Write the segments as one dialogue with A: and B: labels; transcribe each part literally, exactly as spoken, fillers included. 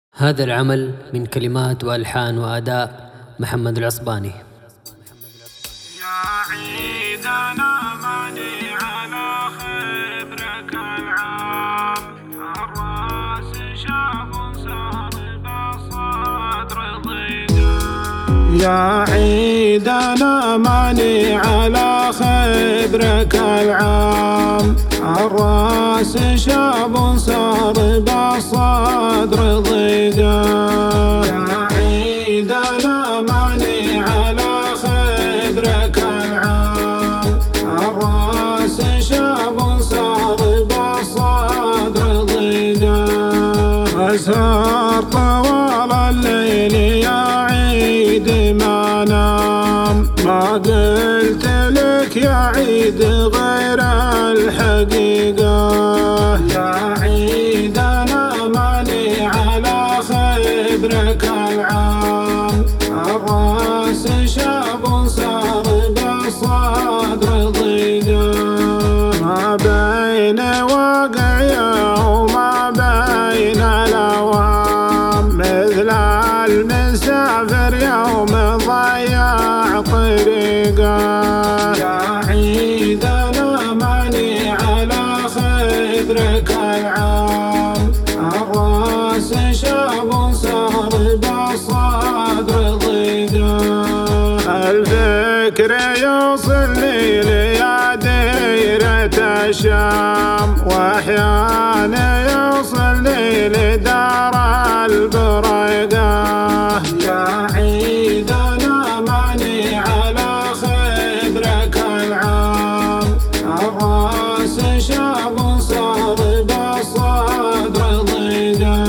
A: هذا العمل من كلمات وألحان وأداء محمد العصباني.
B: يا عيدنا ماني على خبرك العام، الراس شاب صار بالصدر ضيقان. يا عيدنا ماني على خبرك العام، الراس شاب صار بالصدر ضيقان. يا عيدنا ماني على خبرك العام، الراس شاب صار بالصدر ضيقان. أسهر طوال الليل يا عيد ما نام، ما قلت لك يا عيد غير الحقيقة. يا عيد أنا ماني على خبرك العام، الراس شاب صار بالصدر ضيقا. ما بين واقعي وما بين الأوهام، مثل المسافر يوم ضيع طريقه. يا عيد أنا ماني على خبرك العام، الراس شاب صار بالصدر ضيقا. الفكر يوصلني ليا ديرة الشام، واحيانا يوصلني لدار البريقة. يا عيد أنا ماني على خبرك العام، الراس شاب صار بالصدر ضيقا.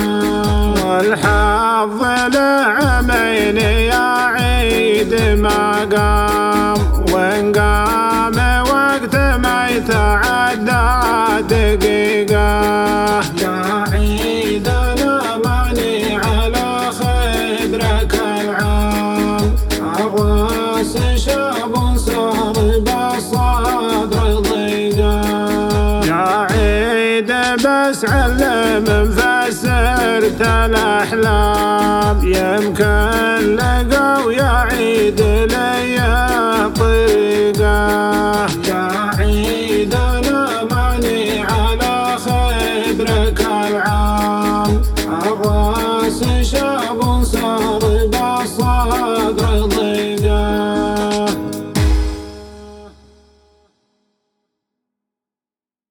B: والحظ لعمين يا عيد ما قام، وإن قام وقت ما يتعدى دقيقة. يا عيد أنا ماني على خبرك العام، الراس شاب صار بالصدر ضيقا. يا عيد بس علم فسرت الأحلام، يمكن لقوا يا عيد لي طريقة.